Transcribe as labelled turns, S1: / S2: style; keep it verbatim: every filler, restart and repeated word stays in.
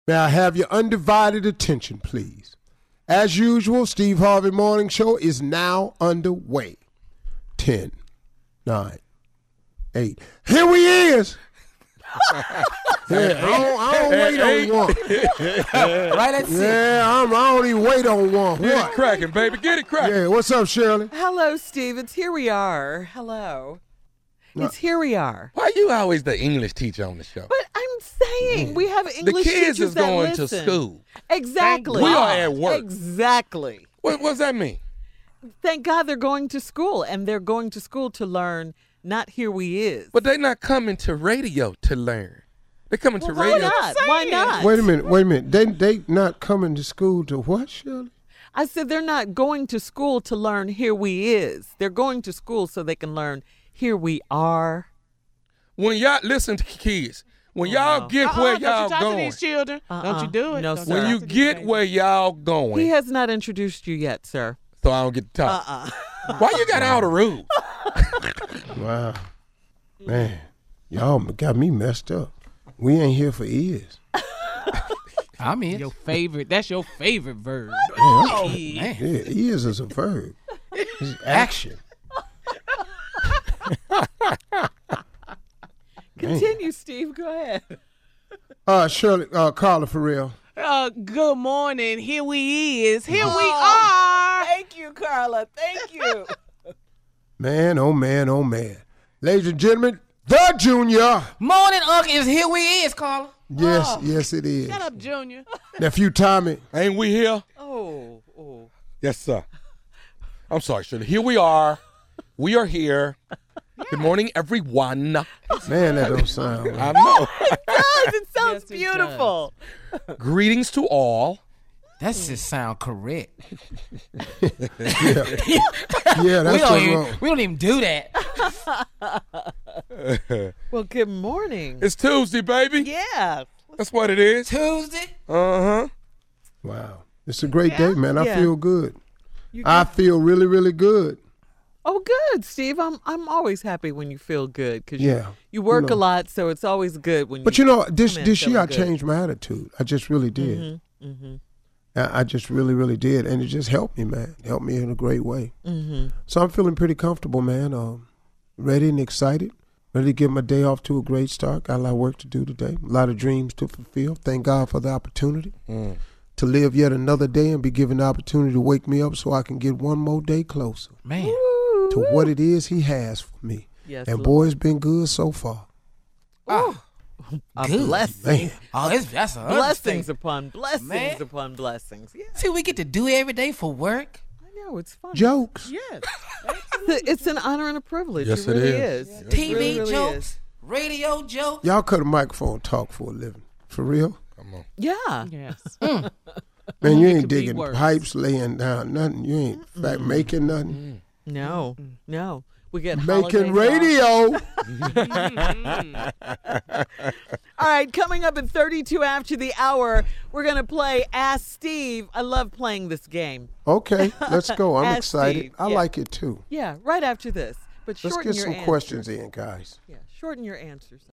S1: May I have your undivided attention, please? As usual, Steve Harvey Morning Show is now underway. Ten, nine, eight. Here we is. Yeah, I don't, I don't wait on one.
S2: Right at six.
S1: Yeah, I'm, I don't even wait on one.
S3: Get
S1: What?
S3: it cracking, baby. Get it cracking.
S1: Yeah, what's up, Shirley?
S4: Hello, Steve. It's Here We Are. Hello. It's Here We Are.
S3: Why you always the English teacher on the show?
S4: But I'm saying we have English
S3: the kids
S4: teachers
S3: is going
S4: that
S3: to
S4: listen.
S3: school.
S4: Exactly.
S3: We are at work.
S4: Exactly.
S3: What what does that mean?
S4: Thank God they're going to school, and they're going to school to learn, not Here We Is.
S3: But they're not coming to radio to learn. They're coming to
S4: Why
S3: radio.
S4: not? Why not?
S1: Wait a minute, wait a minute. They they not coming to school to what, Shirley?
S4: I said they're not going to school to learn Here We Is. They're going to school so they can learn Here We Are.
S3: When y'all listen to kids, when y'all get
S2: Uh-uh,
S3: where
S2: don't
S3: y'all
S2: you talk
S3: going,
S2: to these children.
S4: Uh-uh.
S2: Don't you do it.
S4: No,
S2: Don't
S4: sir.
S3: when
S2: talk
S3: you
S2: to these
S3: get
S2: babies.
S3: where y'all going,
S4: He has not introduced you yet, sir.
S3: so I don't get to talk.
S4: Uh-uh.
S3: Why you got all the rules?
S1: Wow, man, y'all got me messed up. We ain't here for ears.
S2: I'm in. Your favorite. That's your favorite verb.
S1: Oh,
S2: Man.
S1: yeah, ears is a verb. It's action.
S4: Continue, Steve. Go ahead.
S1: Uh, Shirley, uh, Carla, for real.
S2: Uh, good morning. Here we is. Here we
S4: Oh,
S2: are.
S4: Thank you, Carla. Thank you.
S1: Man, oh man, oh man. Ladies and gentlemen, the Junior.
S2: Morning, Uncle. Is here we is, Carla.
S1: Yes,
S2: Oh.
S1: yes, it is.
S2: Shut up, Junior.
S1: Nephew Tommy.
S3: Ain't we here?
S4: Oh, oh.
S3: Yes, sir. I'm sorry, Shirley. Here we are. We are here. Good morning, everyone.
S1: Man, that don't sound right.
S3: I know.
S4: It does. It sounds
S2: Yes, it
S4: beautiful.
S3: Greetings to all.
S2: That just sound correct.
S1: Yeah,
S2: we,
S1: yeah, that's
S2: don't
S1: what's
S2: even,
S1: wrong.
S2: we don't even do that.
S4: Well, good morning.
S3: It's Tuesday, baby.
S4: Yeah.
S3: That's what it is.
S2: Tuesday.
S3: Uh-huh.
S1: Wow. It's a great day, man. I
S4: Yeah.
S1: feel good.
S4: You
S1: I
S4: good?
S1: feel really, really good.
S4: Oh, good, Steve. I'm I'm always happy when you feel good because
S1: Yeah.
S4: you, you work
S1: You know.
S4: a lot, so it's always good when
S1: But
S4: you.
S1: you know, this
S4: come in
S1: this year I
S4: feeling good.
S1: changed my attitude. I just really did.
S4: Mm-hmm. Mm-hmm.
S1: I, I just really, really did. And it just helped me, man. It helped me in a great way.
S4: Mm-hmm.
S1: So I'm feeling pretty comfortable, man. Um, ready and excited. Ready to get my day off to a great start. Got a lot of work to do today. A lot of dreams to fulfill. Thank God for the opportunity
S3: Mm.
S1: to live yet another day and be given the opportunity to wake me up so I can get one more day closer
S2: Man.
S1: to what it is he has for me.
S4: Yes,
S1: and
S4: Lord.
S1: boy, it's been good so far.
S2: Oh,
S4: A
S2: good.
S4: blessing.
S1: Man,
S2: Oh, it's, that's a
S4: Blessings
S2: understatement.
S4: upon blessings
S2: Man.
S4: upon blessings. Yeah,
S2: See, we get to do it every day for work.
S4: I know it's fun.
S1: jokes.
S4: Yes, it's, it's an honor and a privilege.
S3: Yes,
S4: it
S3: it
S4: really
S3: is.
S4: is. It
S2: T V
S4: really, really
S2: jokes,
S4: is.
S2: radio jokes.
S1: Y'all cut a microphone and talk for a living. For real?
S3: Come on.
S4: Yeah.
S2: Yes.
S1: Man, you
S2: It
S1: ain't
S2: could be
S1: digging
S2: worse.
S1: pipes, laying down nothing. You ain't in fact making nothing.
S4: No, no. We get
S1: Making
S4: holidays off.
S1: radio.
S4: All right, coming up at thirty-two after the hour, we're going to play Ask Steve. I love playing this game.
S1: Okay, let's go. I'm
S4: Ask
S1: excited.
S4: Steve,
S1: I
S4: yeah.
S1: like it too.
S4: Yeah, right after this. But
S1: Let's
S4: shorten
S1: get
S4: your
S1: some
S4: answers.
S1: questions in, guys.
S4: Yeah, shorten your answers.